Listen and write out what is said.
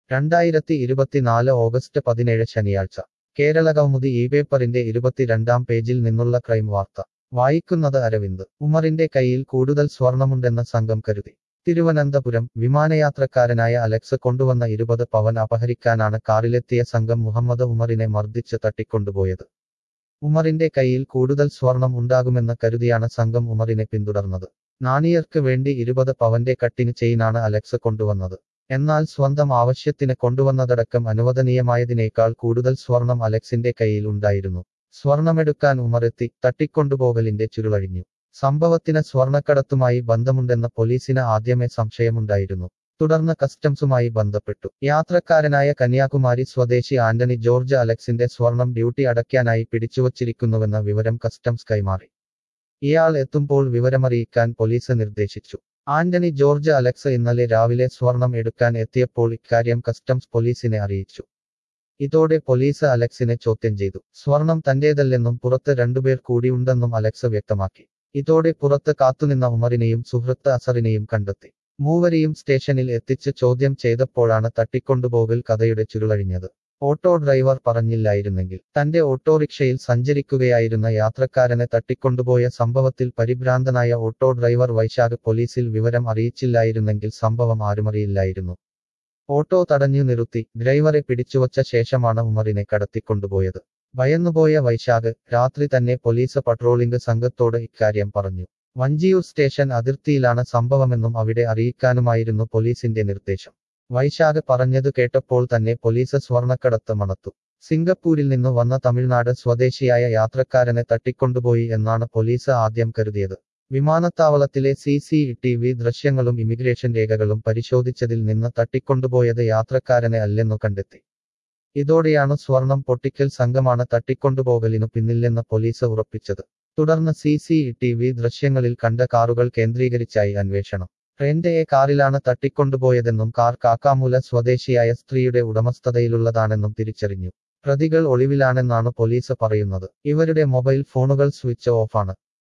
2024 August 17 ശനിയാഴ്ച കേരളകൗമുദി ഈ പേപ്പറിന്റെ 22-ാം പേജിൽ നിന്നുള്ള ക്രൈം വാർത്ത വായിക്കുന്നത് അരവിന്ദ്. ഉമറിന്റെ കയ്യിൽ കൂടുതൽ സ്വർണമുണ്ടെന്ന സംഘം കരുതി. തിരുവനന്തപുരം വിമാനയാത്രക്കാരനായ അലക്സ് കൊണ്ടുവന്ന 20 പവൻ അപഹരിക്കാനാണ് കാറിലെത്തിയ സംഘം മുഹമ്മദ് ഉമറിനെ മർദ്ദിച്ച് തട്ടിക്കൊണ്ടുപോയത്. ഉമറിന്റെ കയ്യിൽ കൂടുതൽ സ്വർണം ഉണ്ടാകുമെന്ന് കരുതിയാണ് സംഘം ഉമറിനെ പിന്തുടർന്നത്. നാണിയർക്ക് വേണ്ടി 20 പവന്റെ കട്ടിങ് ചെയിനാണ് അലക്സ് കൊണ്ടുവന്നത്. എന്നാൽ സ്വന്തം ആവശ്യത്തിന് കൊണ്ടുവന്നതടക്കം അനുവദനീയമായതിനേക്കാൾ കൂടുതൽ സ്വർണം അലക്സിന്റെ കയ്യിൽ ഉണ്ടായിരുന്നു. സ്വർണമെടുക്കാൻ ഉമറെത്തി തട്ടിക്കൊണ്ടുപോകലിന്റെ ചുരുളഴിഞ്ഞു. സംഭവത്തിന് സ്വർണക്കടത്തുമായി ബന്ധമുണ്ടെന്ന് പോലീസിന് ആദ്യമേ സംശയമുണ്ടായിരുന്നു. തുടർന്ന് കസ്റ്റംസുമായി ബന്ധപ്പെട്ടു. യാത്രക്കാരനായ കന്യാകുമാരി സ്വദേശി ആന്റണി ജോർജ് അലക്സിന്റെ സ്വർണം ഡ്യൂട്ടി അടയ്ക്കാനായി പിടിച്ചുവച്ചിരിക്കുന്നുവെന്ന വിവരം കസ്റ്റംസ് കൈമാറി. ഇയാൾ എത്തുമ്പോൾ വിവരമറിയിക്കാൻ പോലീസ് നിർദ്ദേശിച്ചു. ആന്റണി ജോർജ് അലക്സ് ഇന്നലെ രാവിലെ സ്വർണം എടുക്കാൻ എത്തിയപ്പോൾ ഇക്കാര്യം കസ്റ്റംസ് പോലീസിനെ അറിയിച്ചു. ഇതോടെ പോലീസ് അലക്സിനെ ചോദ്യം ചെയ്തു. സ്വർണം തന്റേതല്ലെന്നും പുറത്ത് രണ്ടുപേർ കൂടിയുണ്ടെന്നും അലക്സ് വ്യക്തമാക്കി. ഇതോടെ പുറത്ത് കാത്തുനിന്ന ഉമറിനെയും സുഹൃത്ത് അസറിനെയും കണ്ടെത്തി. മൂവരെയും സ്റ്റേഷനിൽ എത്തിച്ച് ചോദ്യം ചെയ്തപ്പോഴാണ് തട്ടിക്കൊണ്ടുപോകൽ കഥയുടെ ചുരുളഴിഞ്ഞത്. Auto driver പറഞ്ഞില്ലായിരുന്നെങ്കിൽ. തന്റെ ഓട്ടോറിക്ഷയിൽ സഞ്ചരിക്കുകയായിരുന്ന യാത്രക്കാരനെ തട്ടിക്കൊണ്ടുപോയ സംഭവത്തിൽ പരിഭ്രാന്തനായ ഓട്ടോ ഡ്രൈവർ വൈശാഖ് പോലീസിൽ വിവരം അറിയിച്ചില്ലായിരുന്നെങ്കിൽ സംഭവം ആരുമറിയില്ലായിരുന്നു. ഓട്ടോ തടഞ്ഞു നിർത്തി ഡ്രൈവറെ പിടിച്ചുവച്ച ശേഷമാണ് ഉമറിനെ കടത്തിക്കൊണ്ടുപോയത്. ഭയന്നുപോയ വൈശാഖ് രാത്രി തന്നെ പോലീസ് പട്രോളിംഗ് സംഘത്തോട് ഇക്കാര്യം പറഞ്ഞു. വഞ്ചിയൂർ സ്റ്റേഷൻ അതിർത്തിയിലാണ് സംഭവമെന്നും അവിടെ അറിയിക്കാനുമായിരുന്നു പോലീസിന്റെ നിർദ്ദേശം. വൈശാഖ് പറഞ്ഞതു കേട്ടപ്പോൾ തന്നെ പോലീസ് സ്വർണക്കടത്ത് മണത്തു. സിംഗപ്പൂരിൽ നിന്നു വന്ന തമിഴ്നാട് സ്വദേശിയായ യാത്രക്കാരനെ തട്ടിക്കൊണ്ടുപോയി എന്നാണ് പോലീസ് ആദ്യം കരുതിയത്. വിമാനത്താവളത്തിലെ CCTV ദൃശ്യങ്ങളും ഇമിഗ്രേഷൻ രേഖകളും പരിശോധിച്ചതിൽ നിന്ന് തട്ടിക്കൊണ്ടുപോയത് യാത്രക്കാരനെ അല്ലെന്നു കണ്ടെത്തി. ഇതോടെയാണ് സ്വർണം പൊട്ടിക്കൽ സംഘമാണ് തട്ടിക്കൊണ്ടുപോകലിനു പിന്നില്ലെന്ന് പോലീസ് ഉറപ്പിച്ചത്. തുടർന്ന് CCTV ദൃശ്യങ്ങളിൽ കണ്ട കാറുകൾ കേന്ദ്രീകരിച്ചായി അന്വേഷണം. റെന്റ് എ കാറിലാണ് തട്ടിക്കൊണ്ടുപോയതെന്നും കാർ കാക്കാമൂല സ്വദേശിയായ സ്ത്രീയുടെ ഉടമസ്ഥതയിലുള്ളതാണെന്നും തിരിച്ചറിഞ്ഞു. പ്രതികൾ ഒളിവിലാണെന്നാണ് പോലീസ് പറയുന്നത്. ഇവരുടെ മൊബൈൽ ഫോണുകൾ സ്വിച്ച് ഓഫാണ്.